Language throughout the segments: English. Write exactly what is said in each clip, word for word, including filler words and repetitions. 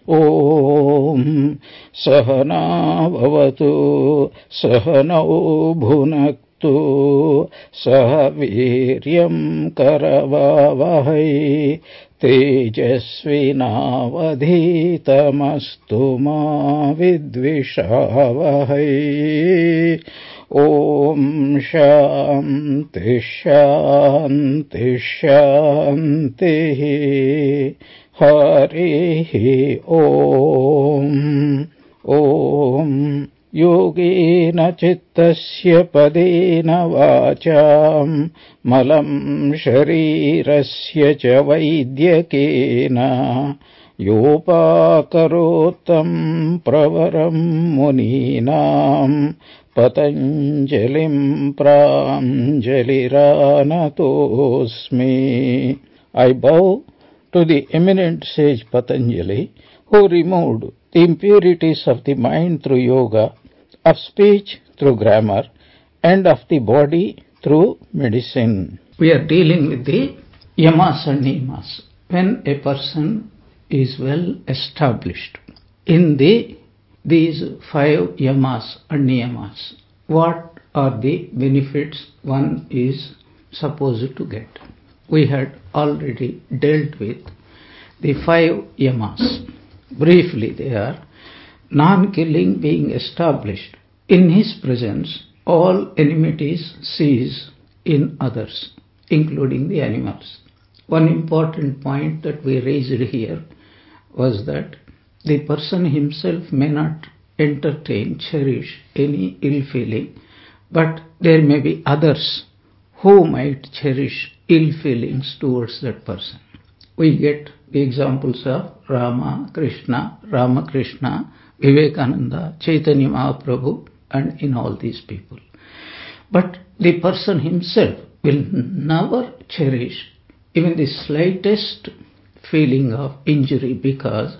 ॐ सहना भवतु सहनौ भुनक्तु सह वीर्यं करवावहै तेजस्विनावधीतमस्तु मा विद्विषावहै। ॐ शान्ति शान्ति शान्तिः। हरिः ॐ। ॐ योगेन चित्तस्य पदेन वाचां मलं शरीरस्य च वैद्यकेन योपाकरोत्तं प्रवरं मुनीनां पतञ्जलिं प्राञ्जलिरानतोऽस्मि। I bow to the eminent sage Patanjali, who removed the impurities of the mind through yoga, of speech through grammar, and of the body through medicine. We are dealing with the yamas and niyamas. When a person is well established in the these five yamas and niyamas, what are the benefits one is supposed to get? We had already dealt with the five yamas. Briefly, they are non-killing being established. In his presence, all enmities cease in others, including the animals. One important point that we raised here was that the person himself may not entertain, cherish any ill feeling, but there may be others who might cherish ill feelings towards that person. We get the examples of Rama, Krishna, Ramakrishna, Vivekananda, Chaitanya Mahaprabhu, and in all these people. But the person himself will never cherish even the slightest feeling of injury, because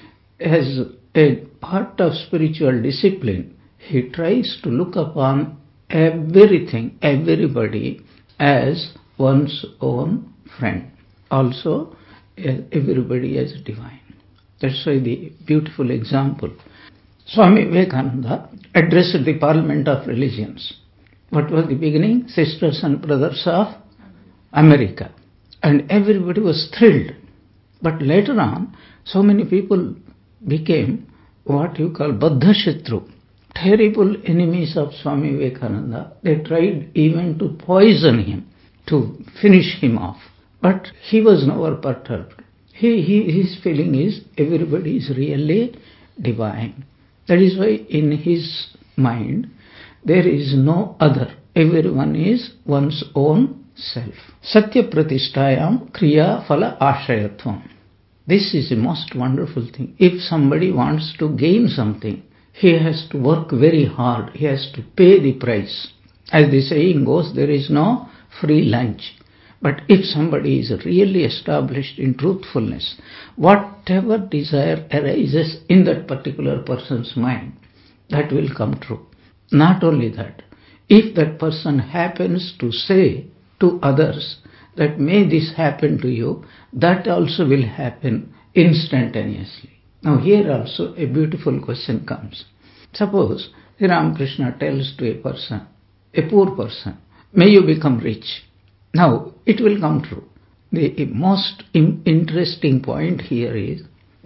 as a part of spiritual discipline, he tries to look upon everything, everybody as one's own friend. Also, everybody as divine. That's why the beautiful example. Swami Vivekananda addressed the Parliament of Religions. What was the beginning? Sisters and Brothers of America. And everybody was thrilled. But later on, so many people became what you call Baddha-Shatru, terrible enemies of Swami Vivekananda. They tried even to poison him, to finish him off. But he was never perturbed. He, he, his feeling is everybody is really divine. That is why in his mind there is no other. Everyone is one's own self. Satya pratishtayam kriya phala ashayatvam. This is the most wonderful thing. If somebody wants to gain something, he has to work very hard. He has to pay the price. As the saying goes, there is no free lunch. But if somebody is really established in truthfulness, whatever desire arises in that particular person's mind, that will come true. Not only that, if that person happens to say to others that may this happen to you, that also will happen instantaneously. Now here also a beautiful question comes. Suppose Sri Ramakrishna tells to a person, a poor person, may you become rich. Now it will come true. The most interesting point here is,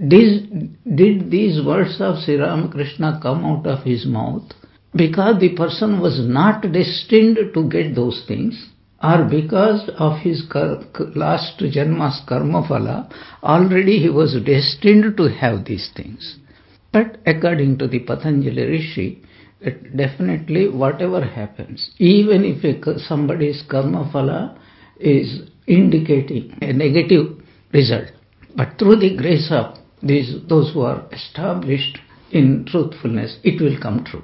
did, did these words of Sri Ramakrishna come out of his mouth because the person was not destined to get those things, or because of his last janma's karma phala, already he was destined to have these things? But according to the Patanjali Rishi, that definitely whatever happens, even if a, somebody's karma phala is indicating a negative result, but through the grace of these those who are established in truthfulness, it will come true.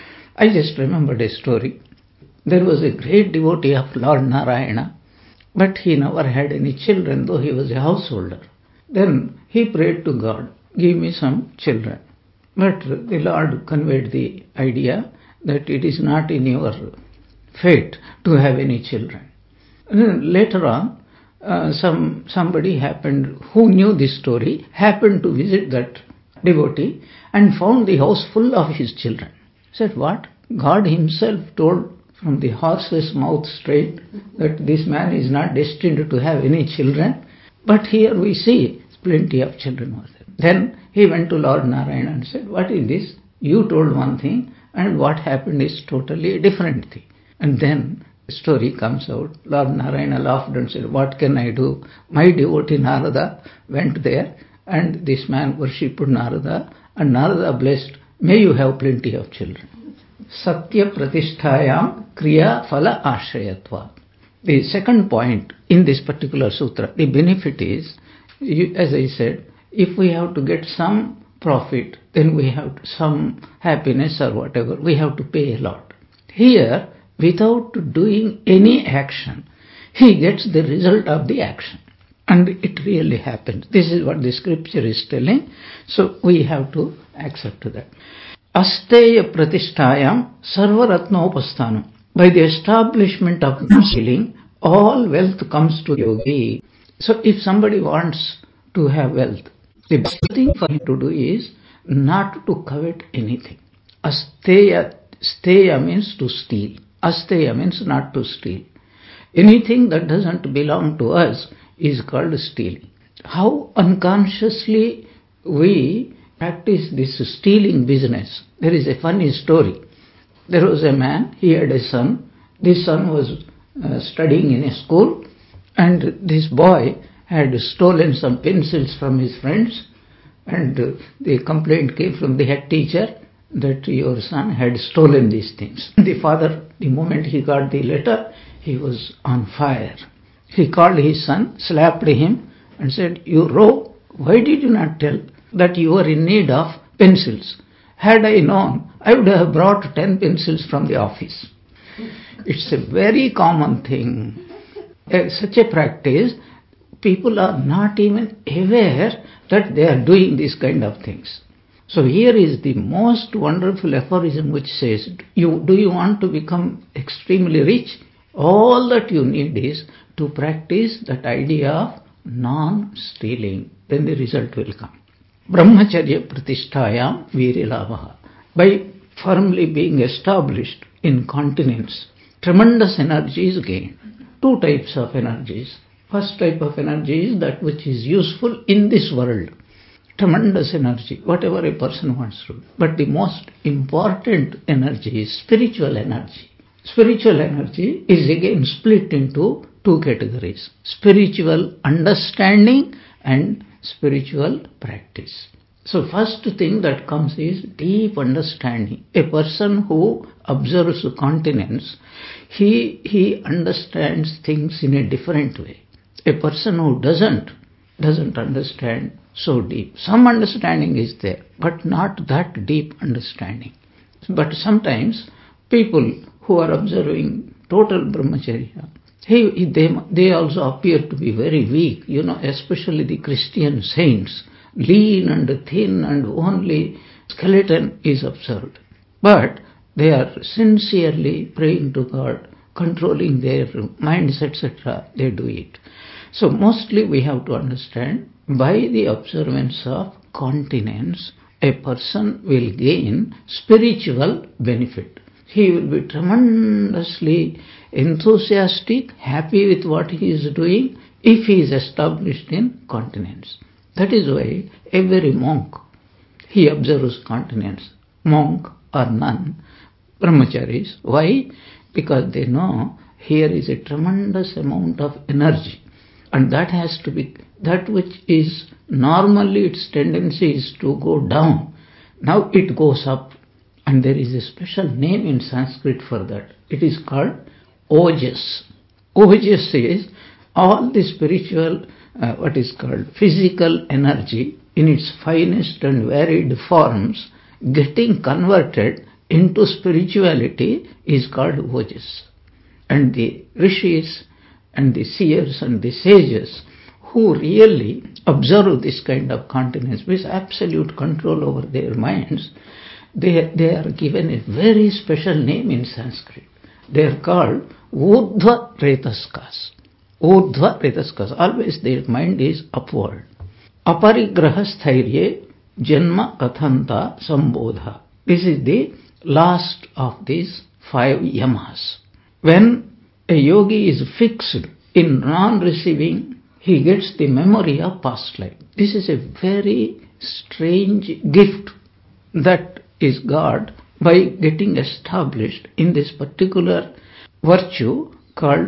I just remembered a story. There was a great devotee of Lord Narayana, but he never had any children, though he was a householder. Then he prayed to God, give me some children. But the Lord conveyed the idea that it is not in your fate to have any children. And then later on, uh, some somebody happened, who knew this story, happened to visit that devotee, and found the house full of his children. Said, what? God himself told from the horse's mouth straight that this man is not destined to have any children. But here we see plenty of children were there. Then he went to Lord Narayana and said, what is this? You told one thing and what happened is totally a different thing. And then the story comes out. Lord Narayana laughed and said, what can I do? My devotee Narada went there and this man worshipped Narada, and Narada blessed, may you have plenty of children. Satya pratisthayam kriya phala ashrayatva. The second point in this particular sutra, the benefit is, as I said, if we have to get some profit, then we have some happiness or whatever, we have to pay a lot. Here, without doing any action, he gets the result of the action. And it really happens. This is what the scripture is telling. So we have to accept that. Asteya pratisthayam sarvaratnopasthanam. By the establishment of healing, all wealth comes to yogi. So if somebody wants to have wealth, the best thing for him to do is not to covet anything. Asteya, steya means to steal. Asteya means not to steal. Anything that doesn't belong to us is called stealing. How unconsciously we practice this stealing business. There is a funny story. There was a man, he had a son. This son was uh, studying in a school, and this boy had stolen some pencils from his friends, and uh, the complaint came from the head teacher that your son had stolen these things. The father, the moment he got the letter, he was on fire. He called his son, slapped him and said, you rogue, why did you not tell that you were in need of pencils? Had I known, I would have brought ten pencils from the office. It's a very common thing. Uh, such a practice, people are not even aware that they are doing these kind of things. So here is the most wonderful aphorism which says, you, do you want to become extremely rich? All that you need is to practice that idea of non-stealing. Then the result will come. Brahmacharya pratisthayam virilavaha. By firmly being established in continence, tremendous energy is gained. Two types of energies. First type of energy is that which is useful in this world. Tremendous energy, whatever a person wants to do. But the most important energy is spiritual energy. Spiritual energy is again split into two categories. Spiritual understanding and spiritual practice. So first thing that comes is deep understanding. A person who observes continence, he, he understands things in a different way. A person who doesn't, doesn't understand so deep. Some understanding is there, but not that deep understanding. But sometimes people who are observing total brahmacharya, he, they, they also appear to be very weak, you know, especially the Christian saints, lean and thin and only skeleton is observed. But they are sincerely praying to God, controlling their minds, et cetera. They do it. So mostly we have to understand, by the observance of continence, a person will gain spiritual benefit. He will be tremendously enthusiastic, happy with what he is doing, if he is established in continence. That is why every monk, he observes continence, monk or nun, brahmacharis. Why? Because they know here is a tremendous amount of energy, and that has to be, that which is normally its tendency is to go down. Now it goes up, and there is a special name in Sanskrit for that. It is called ojas. Ojas is all the spiritual, uh, what is called physical energy in its finest and varied forms getting converted into spirituality is called ojas. And the rishis and the seers and the sages who really observe this kind of continence with absolute control over their minds, they, they are given a very special name in Sanskrit. They are called Urdhva Retaskas. Urdhva Retaskas. Always their mind is upward. Aparigraha sthairye Janma Kathanta Sambodha. This is the last of these five yamas. When a yogi is fixed in non-receiving, he gets the memory of past life. This is a very strange gift that is got by getting established in this particular virtue called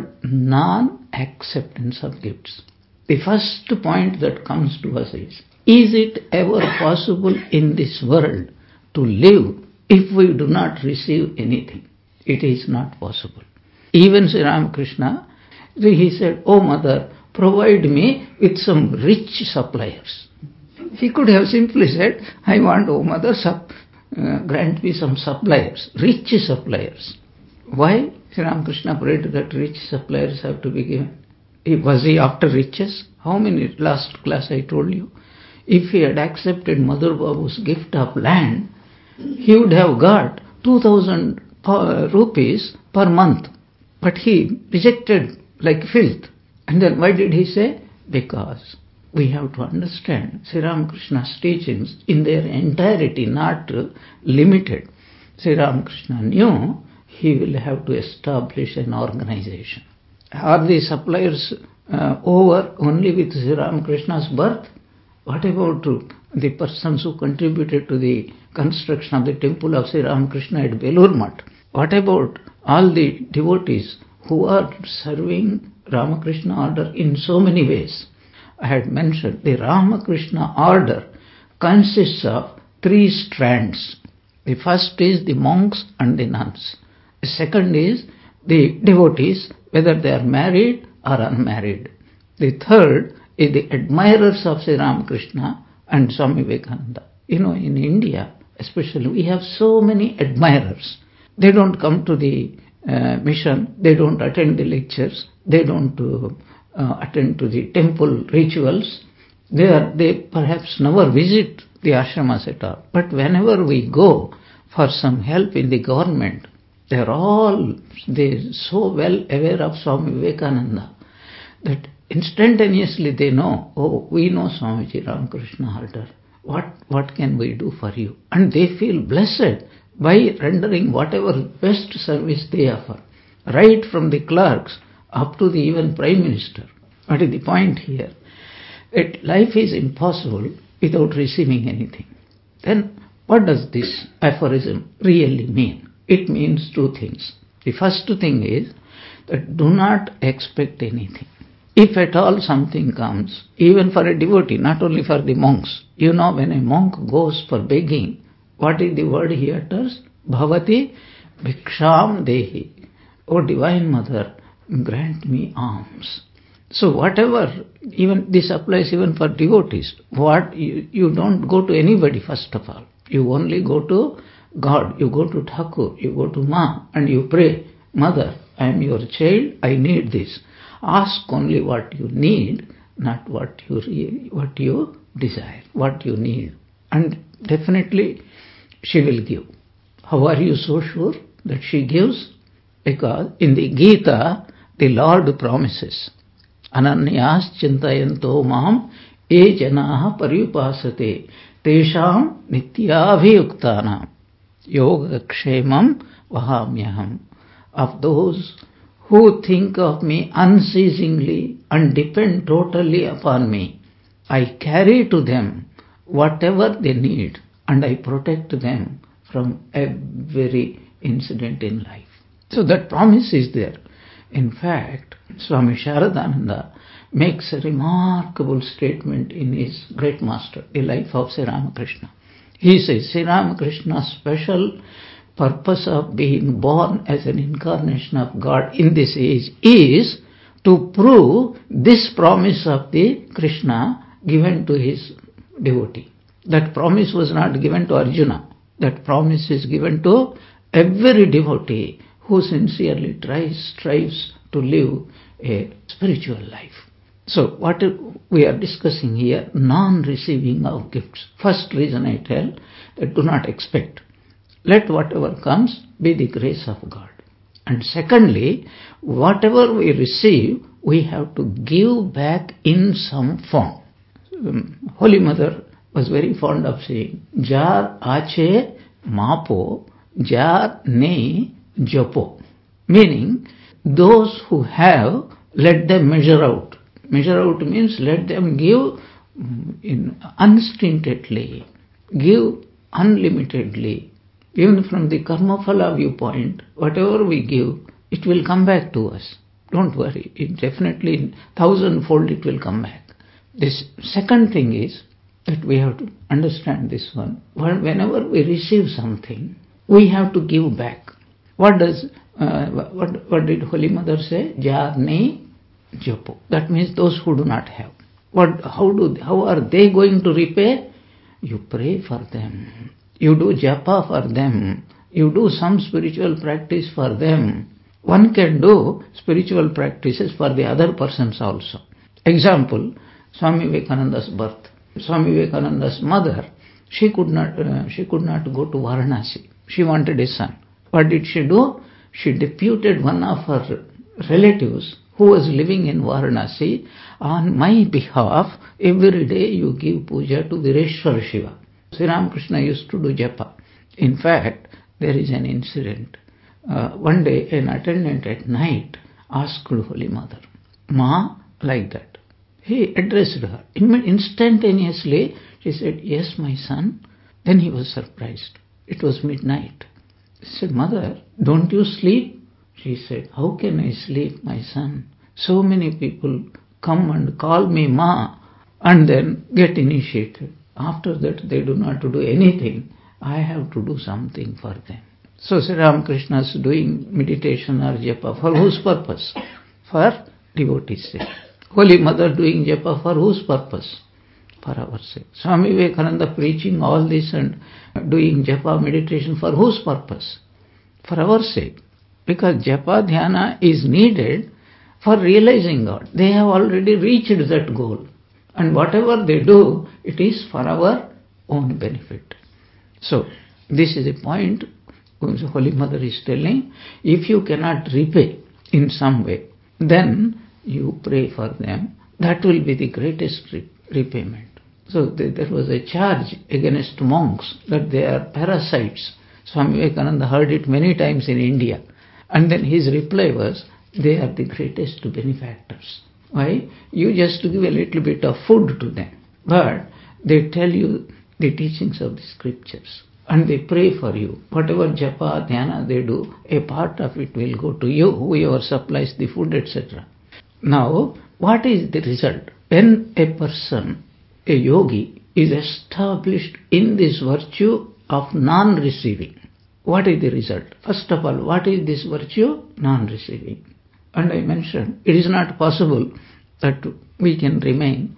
non-acceptance of gifts. The first point that comes to us is, is it ever possible in this world to live if we do not receive anything? It is not possible. Even Sri Ramakrishna, he said, "Oh mother, provide me with some rich suppliers." He could have simply said, "I want, oh mother, sup, uh, grant me some suppliers, rich suppliers." Why Sri Ramakrishna prayed that rich suppliers have to be given? Was he after riches? How many, last class I told you, if he had accepted Madhur Babu's gift of land, he would have got two thousand rupees per month. But he rejected like filth. And then why did he say? Because we have to understand Sri Ramakrishna's teachings in their entirety, not limited. Sri Ramakrishna knew he will have to establish an organization. Are the suppliers uh, over only with Sri Ramakrishna's birth? What about the persons who contributed to the construction of the temple of Sri Ramakrishna at Belur Math? What about all the devotees who are serving Ramakrishna order in so many ways? I had mentioned the Ramakrishna order consists of three strands. The first is the monks and the nuns. The second is the devotees, whether they are married or unmarried. The third is the admirers of Sri Ramakrishna and Swami Vivekananda. You know, in India especially, we have so many admirers. They don't come to the uh, mission, they don't attend the lectures, they don't uh, uh, attend to the temple rituals. They, are, they perhaps never visit the ashramas at all. But whenever we go for some help in the government, they are all they so well aware of Swami Vivekananda that instantaneously they know, oh, we know Swamiji Ramakrishna order. What, what can we do for you? And they feel blessed by rendering whatever best service they offer, right from the clerks up to the even Prime Minister. What is the point here? That life is impossible without receiving anything. Then what does this aphorism really mean? It means two things. The first thing is that do not expect anything. If at all something comes, even for a devotee, not only for the monks. You know, when a monk goes for begging, what is the word he utters? Bhavati bhiksham dehi. O Divine Mother, grant me alms. So whatever, even this applies even for devotees. What you, you don't go to anybody first of all. You only go to God. You go to Thakur, you go to Ma, and you pray, Mother, I am your child, I need this. Ask only what you need, not what you re- what you desire, what you need. And definitely she will give. How are you so sure that she gives? Because in the Gita, the Lord promises, Ananyas chintayanto mam e janaha paripasate tesham nityabhiyuktanam yoga kshemam vahamyaham. Of those who think of me unceasingly and depend totally upon me, I carry to them whatever they need and I protect them from every incident in life. So that promise is there. In fact, Swami Sharadananda makes a remarkable statement in his great master, The Life of Sri Ramakrishna. He says, Sri Ramakrishna's special purpose of being born as an incarnation of God in this age is to prove this promise of the Krishna given to his devotee. That promise was not given to Arjuna. That promise is given to every devotee who sincerely tries, strives to live a spiritual life. So what we are discussing here, non-receiving of gifts. First reason I tell, that do not expect. Let whatever comes be the grace of God. And secondly, whatever we receive, we have to give back in some form. Holy Mother was very fond of saying, Jar ache mapo, jar ne jopo. Meaning, those who have, let them measure out. Measure out means let them give in unstintedly, give unlimitedly. Even from the karma phala viewpoint, whatever we give, it will come back to us. Don't worry, it definitely thousandfold it will come back. This second thing is that we have to understand this one. Whenever we receive something, we have to give back. What does uh, what what did Holy Mother say? Jar ne jopo. That means those who do not have. What? How do? How are they going to repay? You pray for them. You do japa for them. You do some spiritual practice for them. One can do spiritual practices for the other persons also. Example, Swami Vivekananda's birth. Swami Vivekananda's mother, she could not, uh, she could not go to Varanasi. She wanted a son. What did she do? She deputed one of her relatives who was living in Varanasi. On my behalf, every day you give puja to Vireshwar Shiva. Sri Ramakrishna used to do japa. In fact, there is an incident. Uh, one day, an attendant at night asked Holy Mother, Ma, like that. He addressed her. Instantaneously, she said, yes, my son. Then he was surprised. It was midnight. He said, Mother, don't you sleep? She said, how can I sleep, my son? So many people come and call me Ma and then get initiated. After that, they do not do anything. I have to do something for them. So Sri Ramakrishna is doing meditation or japa for whose purpose? For devotees' sake. Holy Mother doing japa for whose purpose? For our sake. Swami Vivekananda preaching all this and doing japa meditation for whose purpose? For our sake. Because japa dhyana is needed for realizing God. They have already reached that goal. And whatever they do, it is for our own benefit. So, this is a point which Holy Mother is telling. If you cannot repay in some way, then you pray for them. That will be the greatest re- repayment. So, th- there was a charge against monks that they are parasites. Swami Vivekananda heard it many times in India. And then his reply was, they are the greatest benefactors. Why? You just give a little bit of food to them. But they tell you the teachings of the scriptures. And they pray for you. Whatever japa, dhyana they do, a part of it will go to you, whoever supplies the food, et cetera. Now, what is the result? When a person, a yogi, is established in this virtue of non-receiving, what is the result? First of all, what is this virtue? Non-receiving. And I mentioned, it is not possible that we can remain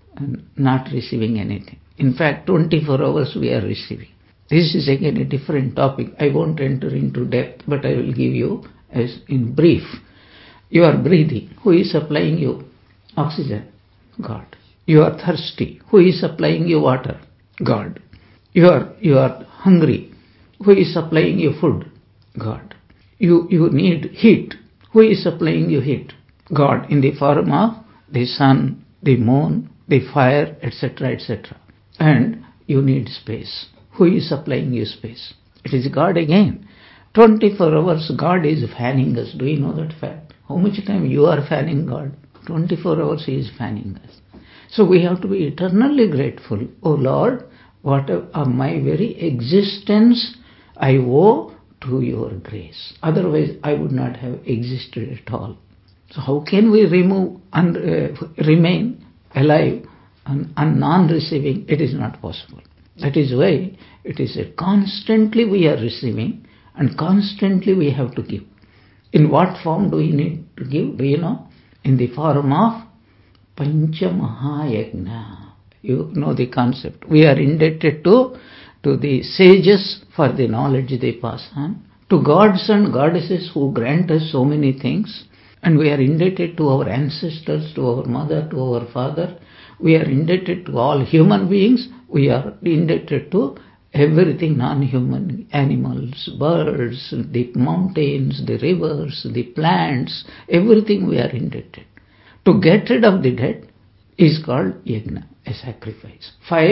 not receiving anything. In fact, twenty-four hours we are receiving. This is again a different topic. I won't enter into depth, but I will give you as in brief. You are breathing. Who is supplying you oxygen? God. You are thirsty. Who is supplying you water? God. You are, you are hungry. Who is supplying you food? God. You, you need heat. Who is supplying you heat? God, in the form of the sun, the moon, the fire, et cetera, et cetera. And you need space. Who is supplying you space? It is God again. twenty-four hours God is fanning us. Do you know that fact? How much time you are fanning God? twenty-four hours He is fanning us. So we have to be eternally grateful. Oh Lord, what of my very existence I owe to your grace. Otherwise I would not have existed at all. So how can we remove and uh, remain alive and, and non-receiving? It is not possible. That is why it is a constantly we are receiving and constantly we have to give. In what form do we need to give? Do you know? In the form of Pancha Mahayagna. You know the concept. We are indebted to, to the sages for the knowledge they pass on, to gods and goddesses who grant us so many things, and we are indebted to our ancestors, to our mother, to our father. We are indebted to all human beings. We are indebted to everything non-human, animals, birds, the mountains, the rivers, the plants, everything we are indebted. To get rid of the debt is called yajna, a sacrifice. Five,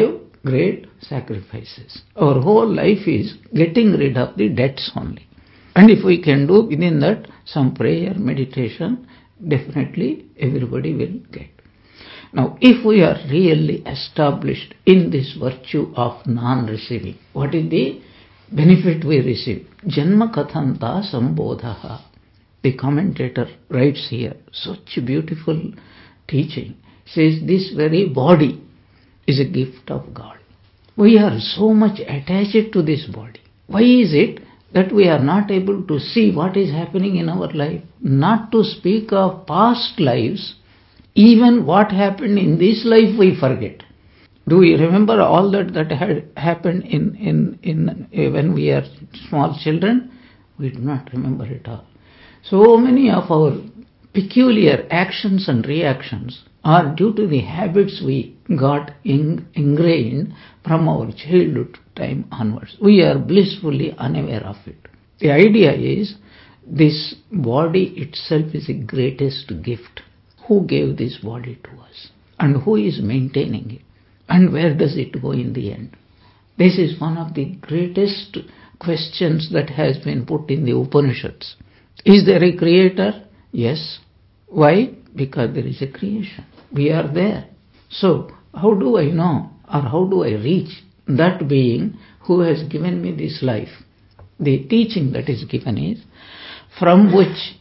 great sacrifices. Our whole life is getting rid of the debts only. And if we can do within that some prayer, meditation, definitely everybody will get. Now, if we are really established in this virtue of non-receiving, what is the benefit we receive? Janma kathanta sambodhaha. The commentator writes here, such beautiful teaching, says this very body is a gift of God. We are so much attached to this body. Why is it that we are not able to see what is happening in our life? Not to speak of past lives, even what happened in this life we forget. Do we remember all that that had happened in, in, in uh, when we are small children? We do not remember it all. So many of our peculiar actions and reactions are due to the habits we got in, ingrained from our childhood time onwards. We are blissfully unaware of it. The idea is this body itself is the greatest gift. Who gave this body to us? And who is maintaining it? And where does it go in the end? This is one of the greatest questions that has been put in the Upanishads. Is there a creator? Yes. Why? Because there is a creation. We are there. So, how do I know or how do I reach that being who has given me this life? The teaching that is given is, from which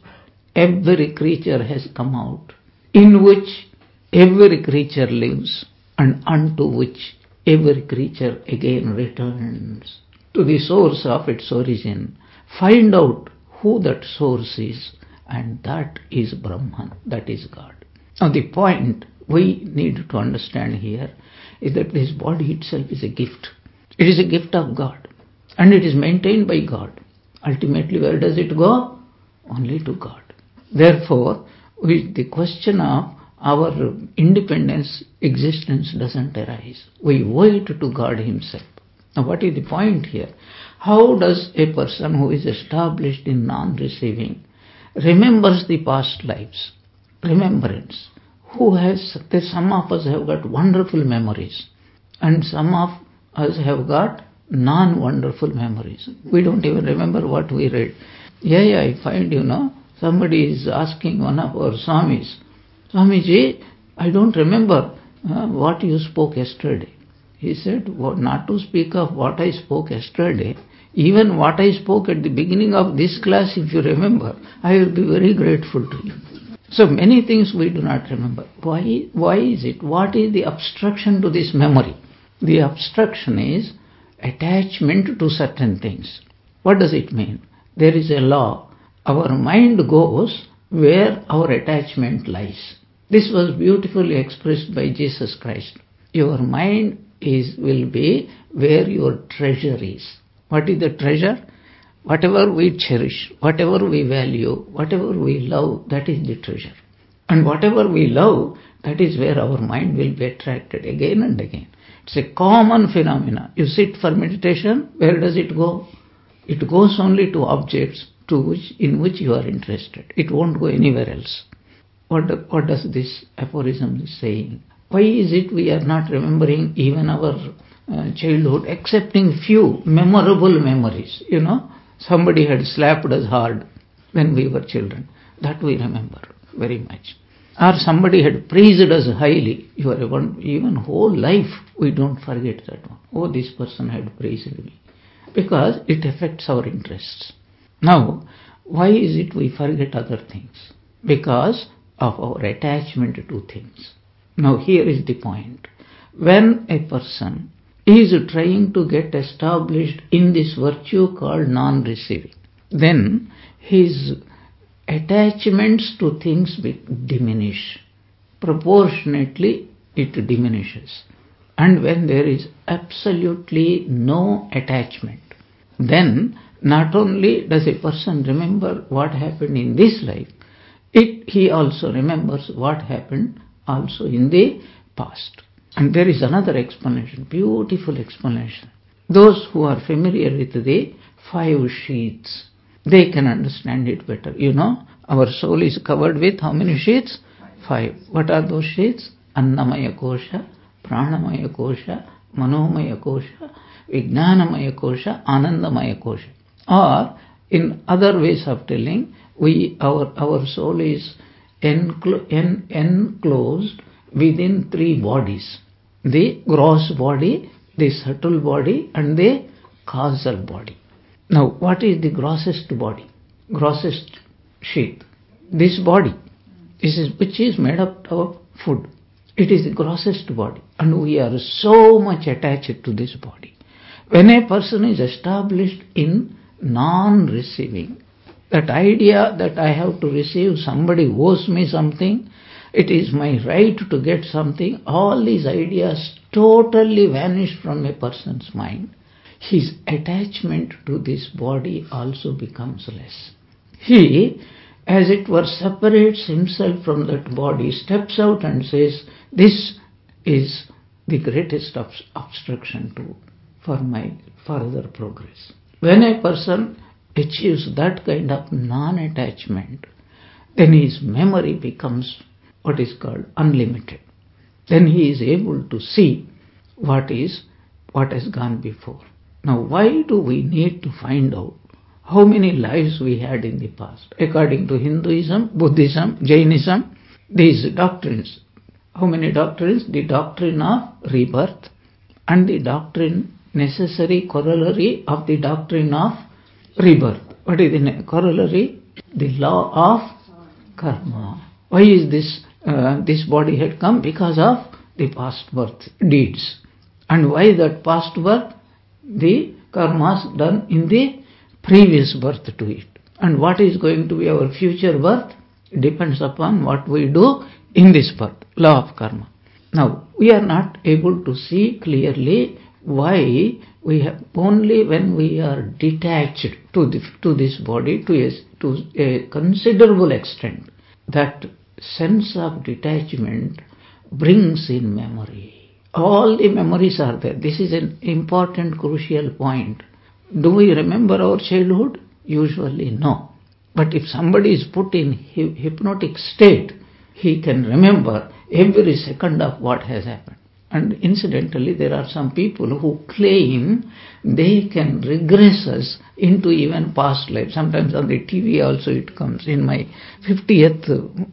every creature has come out, in which every creature lives, and unto which every creature again returns. To the source of its origin. Find out who that source is, and that is Brahman, that is God. Now the point we need to understand here is that this body itself is a gift. It is a gift of God, and it is maintained by God. Ultimately, where does it go? Only to God. Therefore, with the question of our independence, existence doesn't arise. We owe it to God Himself. Now what is the point here? How does a person who is established in non-receiving remembers the past lives? Remembrance. Who has, some of us have got wonderful memories, and some of us have got non-wonderful memories. We don't even remember what we read. Yeah, yeah, I find, you know, somebody is asking one of our Swamis, Swamiji, I don't remember uh, what you spoke yesterday. He said, well, not to speak of what I spoke yesterday, even what I spoke at the beginning of this class, if you remember, I will be very grateful to you. So many things we do not remember. Why, why is it? What is the obstruction to this memory? The obstruction is attachment to certain things. What does it mean? There is a law. Our mind goes where our attachment lies. This was beautifully expressed by Jesus Christ. Your mind is will be where your treasure is. What is the treasure? Whatever we cherish, whatever we value, whatever we love, that is the treasure. And whatever we love, that is where our mind will be attracted again and again. It's a common phenomenon. You sit for meditation, where does it go? It goes only to objects to which, in which you are interested. It won't go anywhere else. What, what does this aphorism is saying? Why is it we are not remembering even our uh, childhood, excepting few memorable memories? You know, somebody had slapped us hard when we were children. That we remember very much. Or somebody had praised us highly. Your even whole life we don't forget that one. Oh, this person had praised me. Because it affects our interests. Now, why is it we forget other things? Because of our attachment to things. Now here is the point. When a person is trying to get established in this virtue called non-receiving, then his attachments to things diminish. Proportionately it diminishes. And when there is absolutely no attachment, then not only does a person remember what happened in this life, it he also remembers what happened also in the past. And there is another explanation, beautiful explanation. Those who are familiar with the five sheaths, they can understand it better. You know, our soul is covered with how many sheaths? Five. What are those sheaths? Annamaya kosha, pranamaya kosha, Manomaya Kosha, Vijnanamaya Kosha, Anandamaya Kosha. Or, in other ways of telling, we our our soul is enclo- en- enclosed within three bodies: the gross body, the subtle body, and the causal body. Now, what is the grossest body, grossest sheath? This body, this is which is made up of food. It is the grossest body, and we are so much attached to this body. When a person is established in non-receiving, that idea that I have to receive, somebody owes me something, it is my right to get something, all these ideas totally vanish from a person's mind. His attachment to this body also becomes less. He, as it were, separates himself from that body, steps out and says, this is the greatest obstruction to for my further progress. When a person achieves that kind of non-attachment, then his memory becomes what is called unlimited. Then he is able to see what is what has gone before. Now, why do we need to find out how many lives we had in the past? According to Hinduism, Buddhism, Jainism, these doctrines. How many doctrines? The doctrine of rebirth and the doctrine, necessary corollary of the doctrine of rebirth. What is the corollary? The law of karma. Why is this? Uh, this body had come because of the past birth deeds. And why that past birth? The karmas done in the previous birth to it. And what is going to be our future birth depends upon what we do in this birth. Law of karma. Now, we are not able to see clearly why we have only when we are detached to, the, to this body to a, to a considerable extent, that sense of detachment brings in memory. All the memories are there. This is an important, crucial point. Do we remember our childhood? Usually no. But if somebody is put in hypnotic state, he can remember every second of what has happened. And incidentally, there are some people who claim they can regress us into even past life. Sometimes on the T V also it comes. In my fiftieth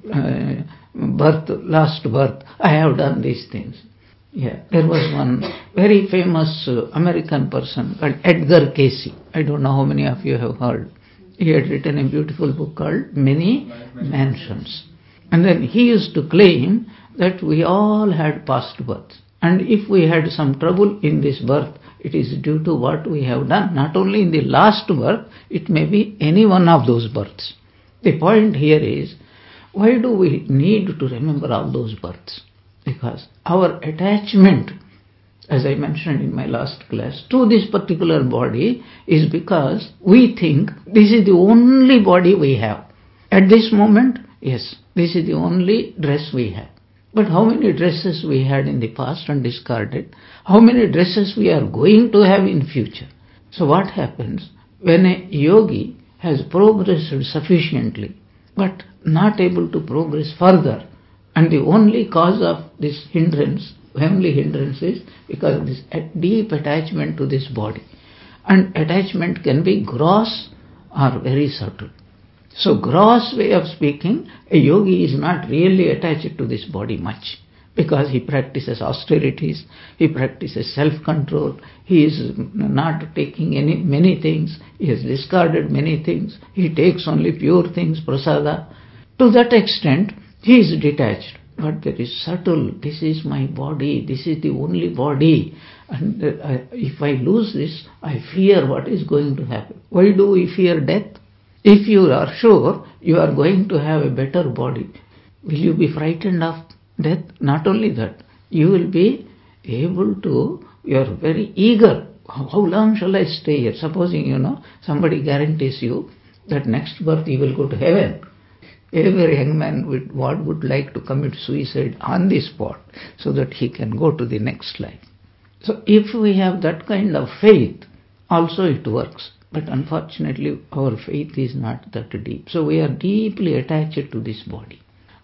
uh, birth, last birth, I have done these things. Yeah, there was one very famous uh, American person called Edgar Cayce. I don't know how many of you have heard. He had written a beautiful book called Many Mansions. And then he used to claim that we all had past births. And if we had some trouble in this birth, it is due to what we have done. Not only in the last birth, it may be any one of those births. The point here is, why do we need to remember all those births? Because our attachment, as I mentioned in my last class, to this particular body is because we think this is the only body we have. At this moment, yes, this is the only dress we have. But how many dresses we had in the past and discarded? How many dresses we are going to have in future? So what happens when a yogi has progressed sufficiently but not able to progress further, and the only cause of this hindrance, family hindrance, is because of this deep attachment to this body. And attachment can be gross or very subtle. So gross way of speaking, a yogi is not really attached to this body much, because he practices austerities, he practices self-control, he is not taking any many things, he has discarded many things, he takes only pure things, prasada. To that extent, he is detached. But there is subtle, this is my body, this is the only body, and uh, if I lose this, I fear what is going to happen. Why do we fear death? If you are sure you are going to have a better body, will you be frightened of death? Not only that, you will be able to, you are very eager. How long shall I stay here? Supposing, you know, somebody guarantees you that next birth you will go to heaven. Every young man would, what would like to commit suicide on the spot so that he can go to the next life. So if we have that kind of faith, also it works. But unfortunately, our faith is not that deep. So we are deeply attached to this body.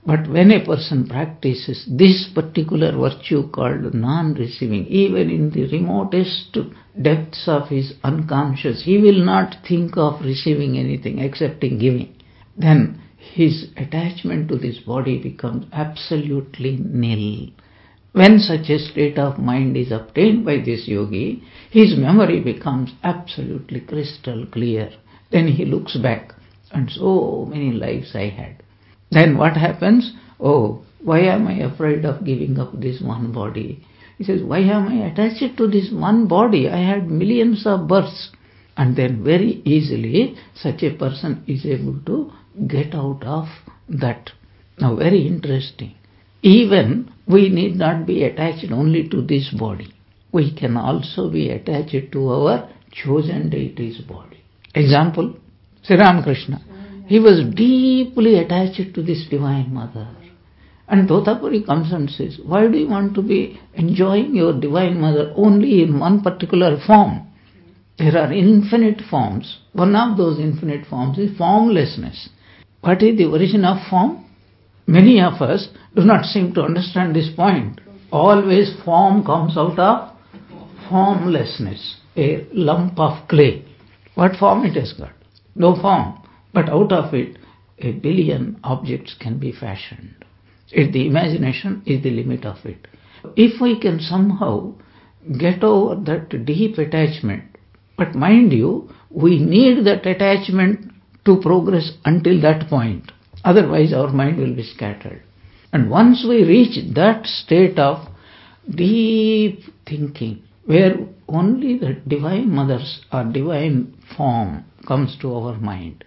But when a person practices this particular virtue called non-receiving, even in the remotest depths of his unconscious, he will not think of receiving anything excepting giving. Then his attachment to this body becomes absolutely nil. When such a state of mind is obtained by this yogi, his memory becomes absolutely crystal clear. Then he looks back, and so many lives I had. Then what happens? Oh, why am I afraid of giving up this one body? He says, why am I attached to this one body? I had millions of births. And then very easily such a person is able to get out of that. Now very interesting. Even we need not be attached only to this body. We can also be attached to our chosen deity's body. Example, Sri Ramakrishna. He was deeply attached to this Divine Mother. And Totapuri comes and says, why do you want to be enjoying your Divine Mother only in one particular form? There are infinite forms. One of those infinite forms is formlessness. What is the origin of form? Many of us do not seem to understand this point. Always form comes out of formlessness, a lump of clay. What form it has got? No form. But out of it, a billion objects can be fashioned. If the imagination is the limit of it. If we can somehow get over that deep attachment, but mind you, we need that attachment to progress until that point. Otherwise our mind will be scattered. And once we reach that state of deep thinking, where only the Divine Mother's or divine form comes to our mind,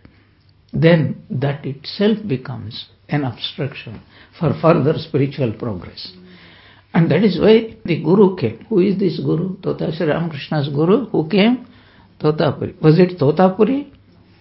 then that itself becomes an obstruction for further spiritual progress. And that is why the Guru came. Who is this Guru? Tota Sri Ramakrishna's Guru. Who came? Totapuri. Was it Totapuri?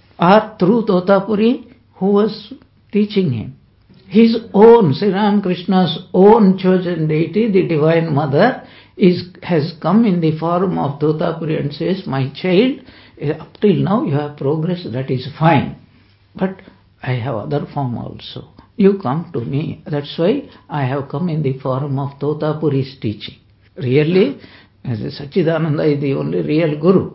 Or through Totapuri, who was teaching him? His own, Sri Ramakrishna's own chosen deity, the Divine Mother, is has come in the form of Totapuri and says, my child, up till now you have progressed, that is fine. But I have other form also. You come to me. That's why I have come in the form of Totapuri's teaching. Really, as Sachidananda is the only real Guru.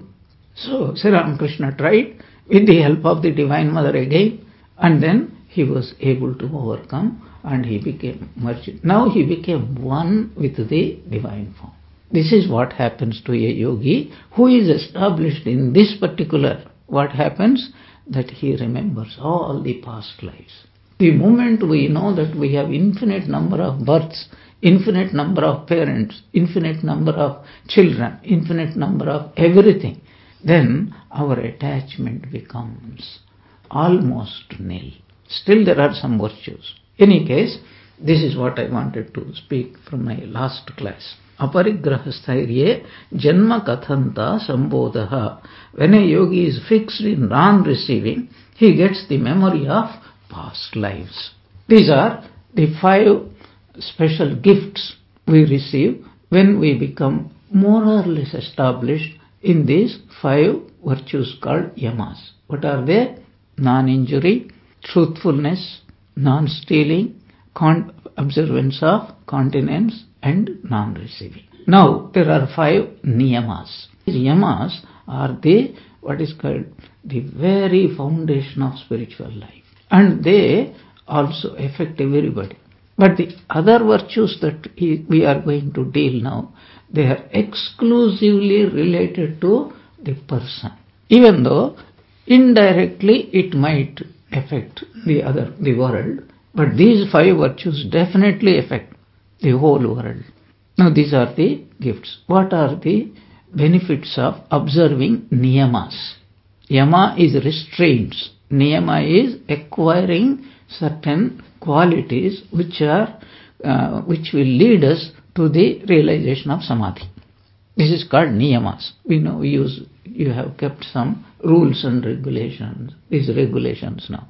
So Sri Ramakrishna tried with the help of the Divine Mother again, and then he was able to overcome and he became merged. Now he became one with the divine form. This is what happens to a yogi who is established in this particular. What happens? That he remembers all the past lives. The moment we know that we have infinite number of births, infinite number of parents, infinite number of children, infinite number of everything, then our attachment becomes almost nil. Still there are some virtues. In any case, this is what I wanted to speak from my last class. Aparigrahasthairye janma kathanta sambodaha. When a yogi is fixed in non-receiving, he gets the memory of past lives. These are the five special gifts we receive when we become more or less established in these five virtues called yamas. What are they? Non-injury, truthfulness, non-stealing, con- observance of continence, and non-receiving. Now there are five niyamas. These niyamas are the what is called the very foundation of spiritual life, and they also affect everybody. But the other virtues that we are going to deal now, they are exclusively related to the person, even though indirectly it might affect the other, the world, but these five virtues definitely affect the whole world. Now these are the gifts. What are the benefits of observing niyamas? Yama is restraints. Niyama is acquiring certain qualities which are uh, which will lead us to the realization of samadhi. This is called niyamas. We know we use you have kept some rules and regulations. These regulations now.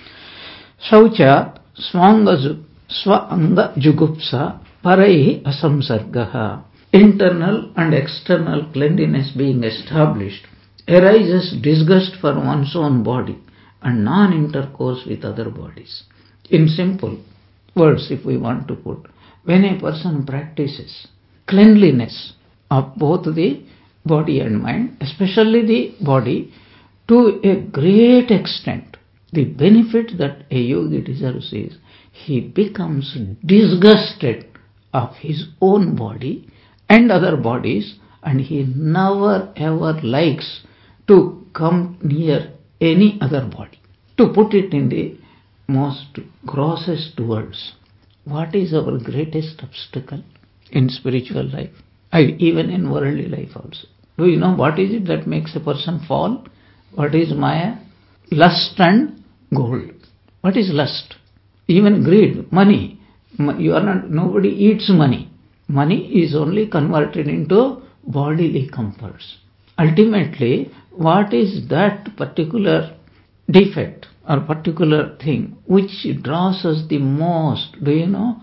Shaucha swanga swaanga jugupsa parai asamsargaha. Internal and external cleanliness being established, arises disgust for one's own body and non-intercourse with other bodies. In simple, words if we want to put. When a person practices cleanliness of both the body and mind, especially the body, to a great extent, the benefit that a yogi deserves is he becomes disgusted of his own body and other bodies, and he never ever likes to come near any other body. To put it in the most grossest words, what is our greatest obstacle in spiritual life, and even in worldly life also? Do you know what is it that makes a person fall? What is Maya? Lust and gold. What is lust? Even greed, money. You are not. Nobody eats money. Money is only converted into bodily comforts. Ultimately, what is that particular defect or particular thing which draws us the most? Do you know?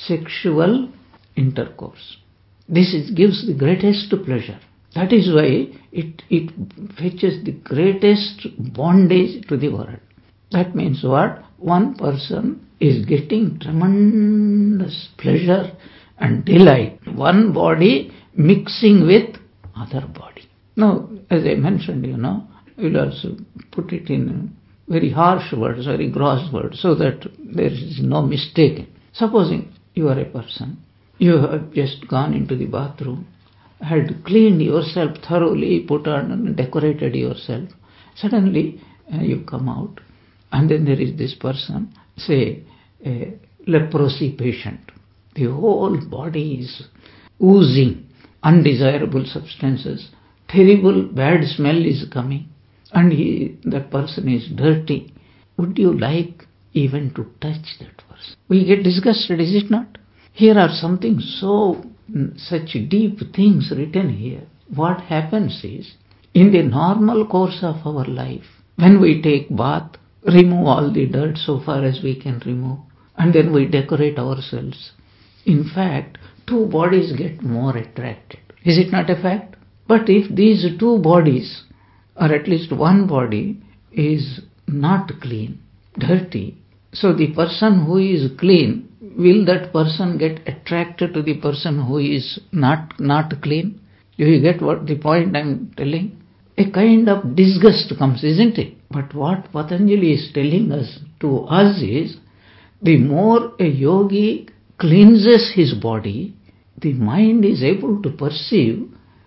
Sexual intercourse. This is, gives the greatest pleasure. That is why it, it fetches the greatest bondage to the world. That means what? One person is getting tremendous pleasure and delight. One body mixing with other body. Now, as I mentioned, you know, we'll also put it in very harsh words, very gross words, so that there is no mistake. Supposing you are a person, you have just gone into the bathroom, had cleaned yourself thoroughly, put on and decorated yourself. Suddenly uh, you come out, and then there is this person, say a leprosy patient. The whole body is oozing undesirable substances. Terrible bad smell is coming, and he, that person is dirty. Would you like even to touch that person? We get disgusted, is it not? Here are something so, such deep things written here. What happens is, in the normal course of our life, when we take bath, remove all the dirt so far as we can remove, and then we decorate ourselves. In fact, two bodies get more attracted. Is it not a fact? But if these two bodies, or at least one body, is not clean, dirty, so the person who is clean, will that person get attracted to the person who is not, not clean? Do you get what the point I am telling? A kind of disgust comes, isn't it? But what Patanjali is telling us to us is, the more a yogi cleanses his body, the mind is able to perceive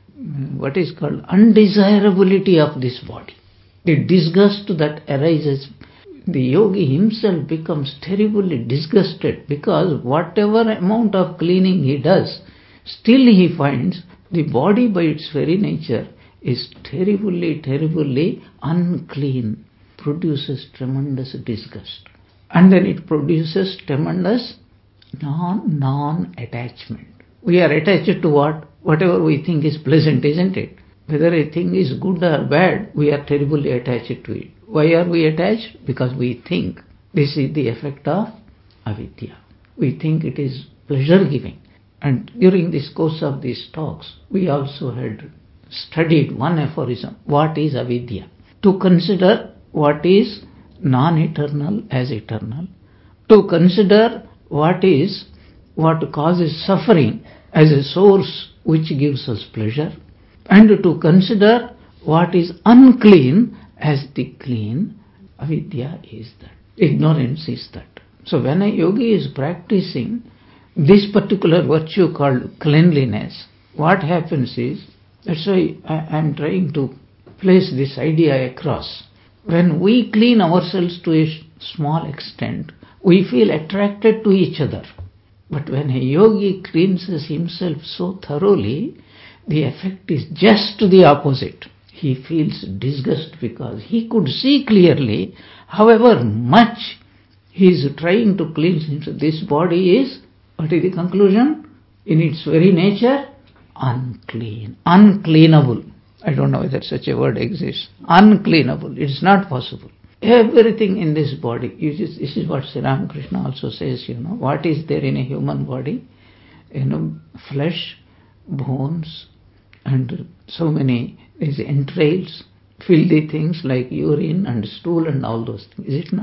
what is called undesirability of this body. The disgust that arises, the yogi himself becomes terribly disgusted, because whatever amount of cleaning he does, still he finds the body by its very nature is terribly, terribly unclean, produces tremendous disgust. And then it produces tremendous non, non-attachment. We are attached to what? Whatever we think is pleasant, isn't it? Whether a thing is good or bad, we are terribly attached to it. Why are we attached? Because we think. This is the effect of avidya. We think it is pleasure-giving. And during this course of these talks, we also had studied one aphorism. What is avidya? To consider what is non-eternal as eternal. To consider what is, what causes suffering as a source which gives us pleasure. And to consider what is unclean as the clean. Avidya is that. Ignorance is that. So when a yogi is practicing this particular virtue called cleanliness, what happens is, that's why I am trying to place this idea across. When we clean ourselves to a small extent, we feel attracted to each other. But when a yogi cleanses himself so thoroughly, the effect is just the opposite. He feels disgust because he could see clearly, however much he is trying to cleanse himself. This body is, what is the conclusion? In its very nature, unclean, uncleanable. I don't know whether such a word exists. Uncleanable. It is not possible. Everything in this body, you just, this is what Sri Ramakrishna also says, you know, what is there in a human body? You know, flesh, bones, and so many, these entrails, filthy things like urine and stool and all those things. Is it not?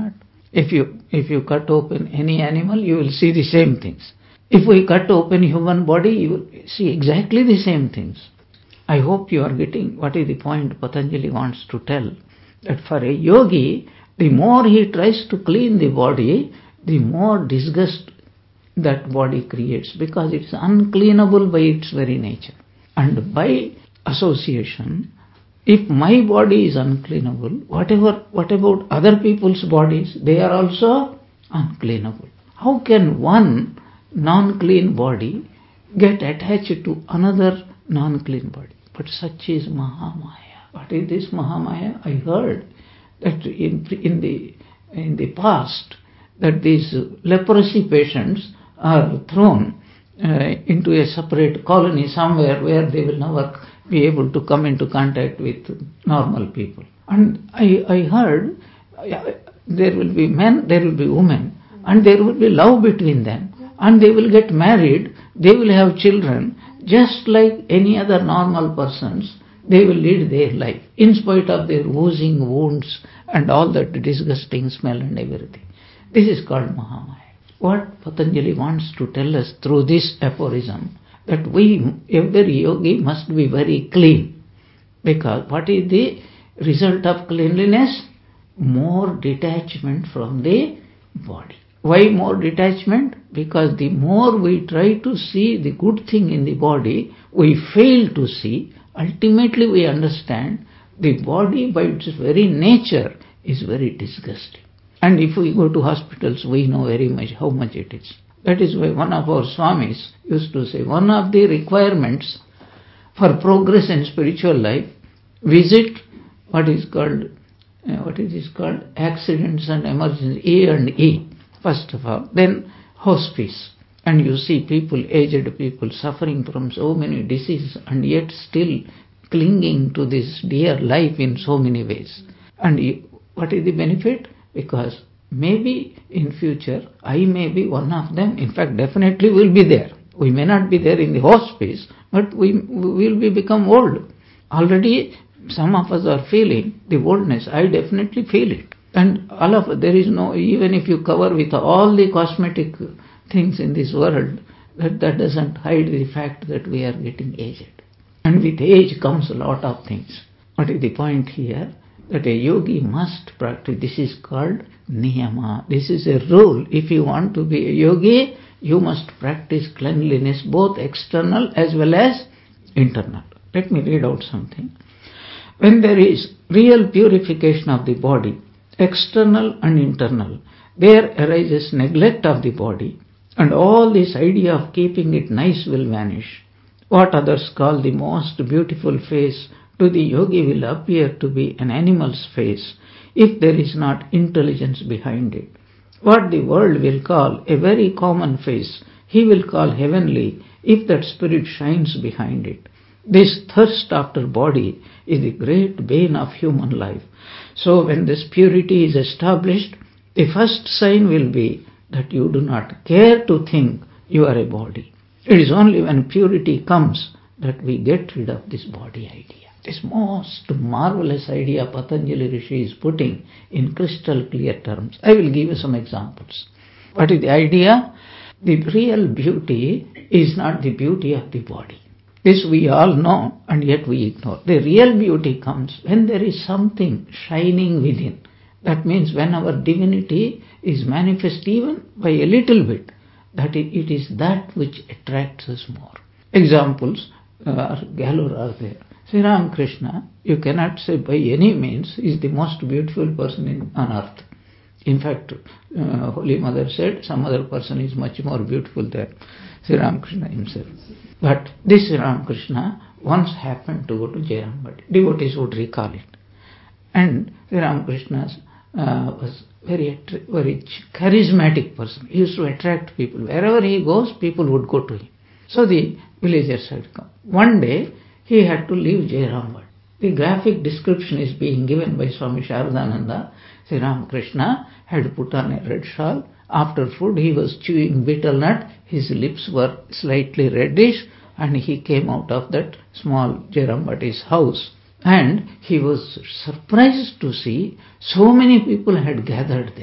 If you, if you cut open any animal, you will see the same things. If we cut open human body, you will see exactly the same things. I hope you are getting what is the point Patanjali wants to tell. That for a yogi, the more he tries to clean the body, the more disgust that body creates, because it's uncleanable by its very nature. And by association, if my body is uncleanable, whatever, what about other people's bodies? They are also uncleanable. How can one non-clean body get attached to another non-clean body? But such is Mahamaya. What is this Mahamaya? I heard that in, in the in the past that these leprosy patients are thrown uh, into a separate colony somewhere where they will never be able to come into contact with normal people. And I, I heard uh, there will be men, there will be women, and there will be love between them, and they will get married, they will have children, just like any other normal persons. They will lead their life in spite of their oozing wounds and all that disgusting smell and everything. This is called Mahamaya. What Patanjali wants to tell us through this aphorism, that we, every yogi must be very clean. Because what is the result of cleanliness? More detachment from the body. Why more detachment? Because the more we try to see the good thing in the body, we fail to see. Ultimately we understand the body by its very nature is very disgusting. And if we go to hospitals, we know very much how much it is. That is why one of our Swamis used to say, one of the requirements for progress in spiritual life, visit what is called, uh, what it is called, accidents and emergencies, A and E, first of all, then hospice. And you see people, aged people, suffering from so many diseases and yet still clinging to this dear life in so many ways. And you, what is the benefit? Because maybe in future I may be one of them. In fact, definitely will be there. We may not be there in the hospice, but we will be become old. Already some of us are feeling the oldness. I definitely feel it. And all of there is no, even if you cover with all the cosmetic things in this world, that, that doesn't hide the fact that we are getting aged. And with age comes a lot of things. What is the point here? That a yogi must practice. This is called niyama. This is a rule. If you want to be a yogi, you must practice cleanliness, both external as well as internal. Let me read out something. When there is real purification of the body, external and internal, there arises neglect of the body, and all this idea of keeping it nice will vanish. What others call the most beautiful face to the yogi will appear to be an animal's face if there is not intelligence behind it. What the world will call a very common face, he will call heavenly if that spirit shines behind it. This thirst after body is the great bane of human life. So when this purity is established, the first sign will be that you do not care to think you are a body. It is only when purity comes that we get rid of this body idea. This most marvelous idea Patanjali Rishi is putting in crystal clear terms. I will give you some examples. What is the idea? The real beauty is not the beauty of the body. This we all know and yet we ignore. The real beauty comes when there is something shining within. That means when our divinity is manifest even by a little bit, that it is that which attracts us more. Examples uh, galore are there. Sri Ramakrishna, you cannot say by any means, is the most beautiful person in, on earth. In fact, uh, Holy Mother said some other person is much more beautiful than Sri Ramakrishna himself. But this Sri Ramakrishna once happened to go to Jayrambati. Devotees would recall it. And Sri Ramakrishna uh, was very, very charismatic person. He used to attract people. Wherever he goes, people would go to him. So the villagers had come. One day, he had to leave Jayrambati. The graphic description is being given by Swami Sharadananda. Sri Ramakrishna had put on a red shawl. After food, he was chewing betel nut. His lips were slightly reddish, and he came out of that small Jayrambati's house. And he was surprised to see so many people had gathered there.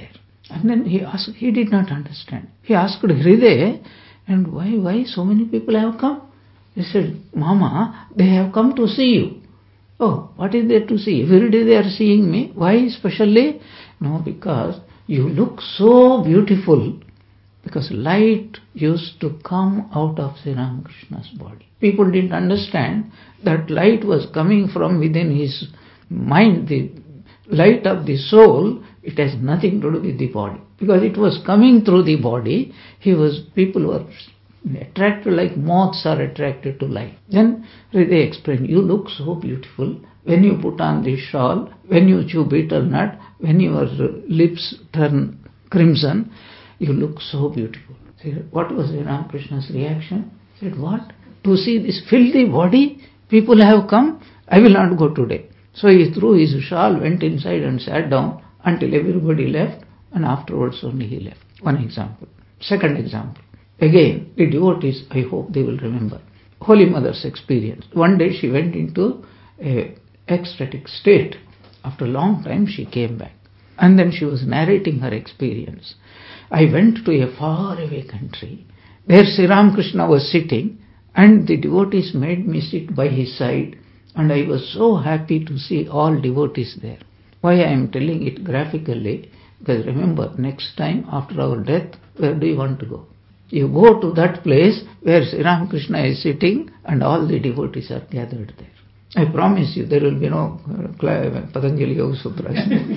And then he asked, he did not understand. He asked Hriday, and why, why so many people have come? He said, Mama, they have come to see you. Oh, what is there to see? Every day they are seeing me. Why especially? No, because you look so beautiful. Because light used to come out of Sri Ramakrishna's body. People didn't understand that light was coming from within his mind. The light of the soul, it has nothing to do with the body. Because it was coming through the body, he was, people were attracted like moths are attracted to light. Then they explained, you look so beautiful when you put on the shawl, when you chew betel nut, when your lips turn crimson, you look so beautiful. What was Ramakrishna's reaction? He said, what? To see this filthy body? People have come? I will not go today. So he threw his shawl, went inside and sat down until everybody left, and afterwards only he left. One example. Second example. Again, the devotees, I hope they will remember. Holy Mother's experience. One day she went into an ecstatic state. After a long time she came back. And then she was narrating her experience. I went to a faraway country. There Sri Ramakrishna was sitting, and the devotees made me sit by his side, and I was so happy to see all devotees there. Why I am telling it graphically? Because remember, next time after our death, where do you want to go? You go to that place where Sri Ramakrishna is sitting and all the devotees are gathered there. I promise you, there will be no uh, Patanjali Yoga Sutras.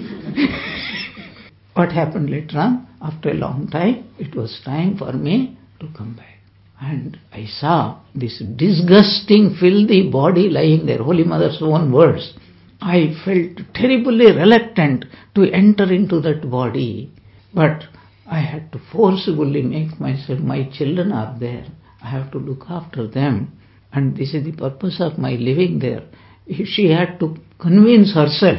What happened later on? After a long time, it was time for me to come back. And I saw this disgusting, filthy body lying there, Holy Mother's own words. I felt terribly reluctant to enter into that body. But I had to forcibly make myself, my children are there. I have to look after them. And this is the purpose of my living there. She had to convince herself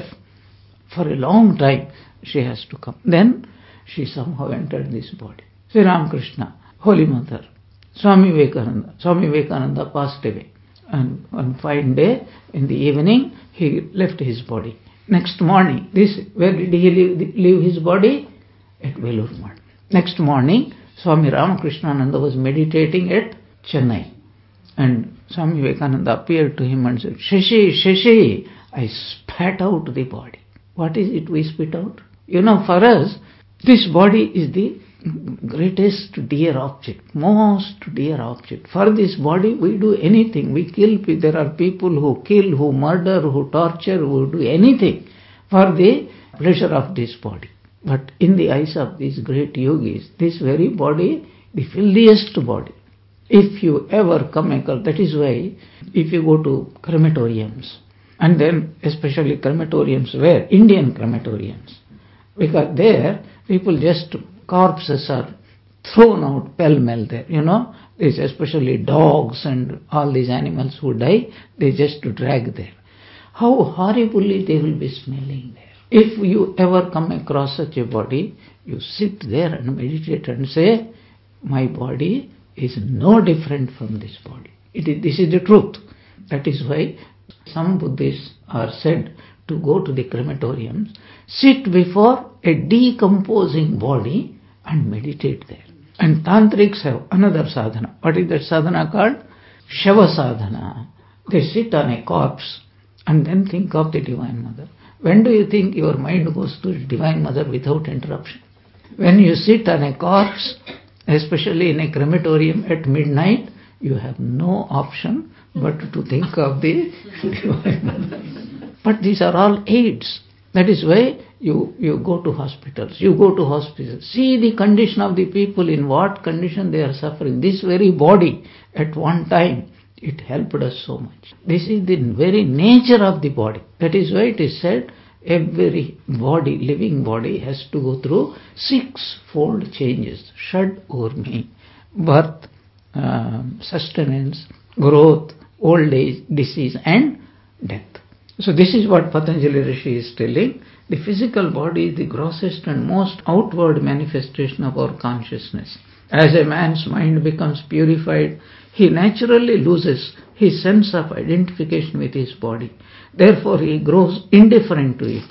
for a long time. She has to come. Then she somehow entered this body. Sri Ramakrishna, Holy Mother, Swami Vivekananda. Swami Vivekananda passed away. And one fine day, in the evening, he left his body. Next morning, this where did he leave, leave his body? At Vellore Math. Next morning, Swami Ramakrishnananda was meditating at Chennai. And Swami Vivekananda appeared to him and said, Shashi, Shashi, I spat out the body. What is it we spit out? You know, for us, this body is the greatest dear object, most dear object. For this body, we do anything. We kill people. There are people who kill, who murder, who torture, who do anything for the pleasure of this body. But in the eyes of these great yogis, this very body, the filthiest body. If you ever come across, that is why if you go to crematoriums, and then especially crematoriums where Indian crematoriums, because there people just, corpses are thrown out pell-mell there, you know, there's especially dogs and all these animals who die, they just drag there. How horribly they will be smelling there. If you ever come across such a body, you sit there and meditate and say, my body is no different from this body. It is, this is the truth. That is why some Buddhists are said to go to the crematoriums, sit before a decomposing body and meditate there. And tantrics have another sadhana. What is that sadhana called? Shava sadhana. They sit on a corpse and then think of the Divine Mother. When do you think your mind goes to the Divine Mother without interruption? When you sit on a corpse, especially in a crematorium at midnight, you have no option but to think of the Divine Mother. But these are all aids. That is why you, you go to hospitals. You go to hospitals. See the condition of the people, in what condition they are suffering. This very body, at one time, it helped us so much. This is the very nature of the body. That is why it is said, every body, living body, has to go through six-fold changes. Shad urmi, birth, uh, sustenance, growth, old age, disease and death. So this is what Patanjali Rishi is telling. The physical body is the grossest and most outward manifestation of our consciousness. As a man's mind becomes purified, he naturally loses his sense of identification with his body. Therefore, he grows indifferent to it.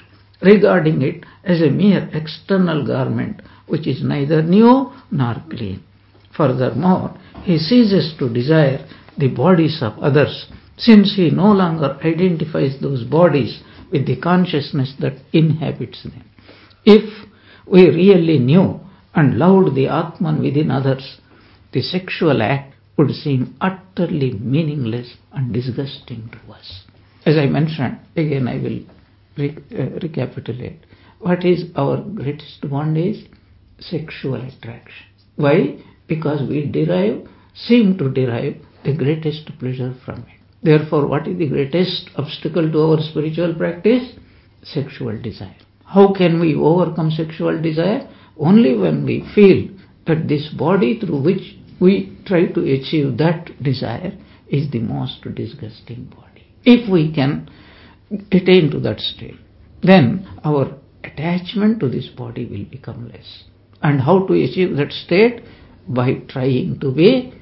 regarding it as a mere external garment which is neither new nor clean. Furthermore, he ceases to desire the bodies of others, since he no longer identifies those bodies with the consciousness that inhabits them. If we really knew and loved the Atman within others, the sexual act would seem utterly meaningless and disgusting to us. As I mentioned, again I will re- uh, recapitulate. What is our greatest bondage? Sexual attraction. Why? Because we derive, seem to derive the greatest pleasure from it. Therefore, what is the greatest obstacle to our spiritual practice? Sexual desire. How can we overcome sexual desire? Only when we feel that this body through which we try to achieve that desire is the most disgusting body. If we can attain to that state, then our attachment to this body will become less. And how to achieve that state? By trying to be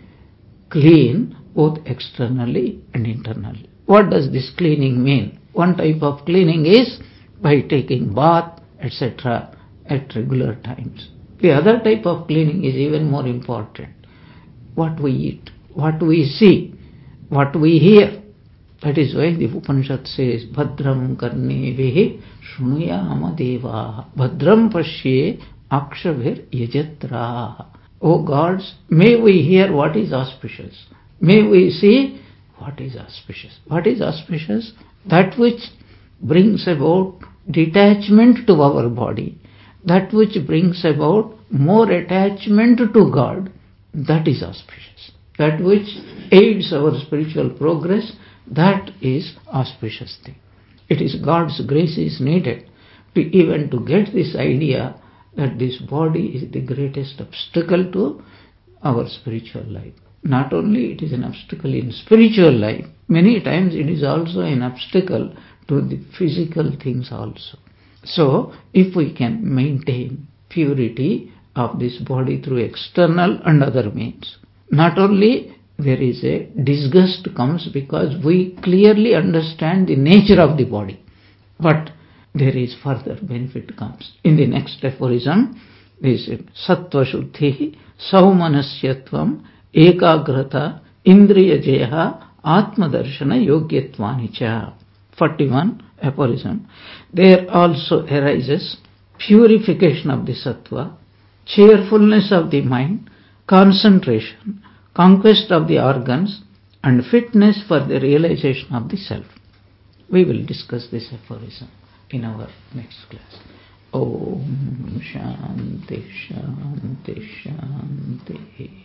clean both externally and internally. What does this cleaning mean? One type of cleaning is by taking bath, et cetera at regular times. The other type of cleaning is even more important. What we eat, what we see, what we hear. That is why the Upanishad says, Bhadram karnevehi shrunuyama devaha Bhadram pashye akshavir yajatra. O gods, may we hear what is auspicious. May we see what is auspicious. What is auspicious? That which brings about detachment to our body, that which brings about more attachment to God, that is auspicious. That which aids our spiritual progress, that is auspicious thing. It is God's grace is needed to even to get this idea that this body is the greatest obstacle to our spiritual life. Not only it is an obstacle in spiritual life, many times it is also an obstacle to the physical things also. So, if we can maintain purity of this body through external and other means, not only there is a disgust comes because we clearly understand the nature of the body, but there is further benefit comes. In the next aphorism, this Sattva Shuddhi Saumanasyatvam Ekagrata Indriya Jaya Atma Darshana Yogyatwanicha. forty-one aphorism. There also arises purification of the sattva, cheerfulness of the mind, concentration, conquest of the organs, and fitness for the realization of the self. We will discuss this aphorism in our next class. Om Shanti Shanti Shanti.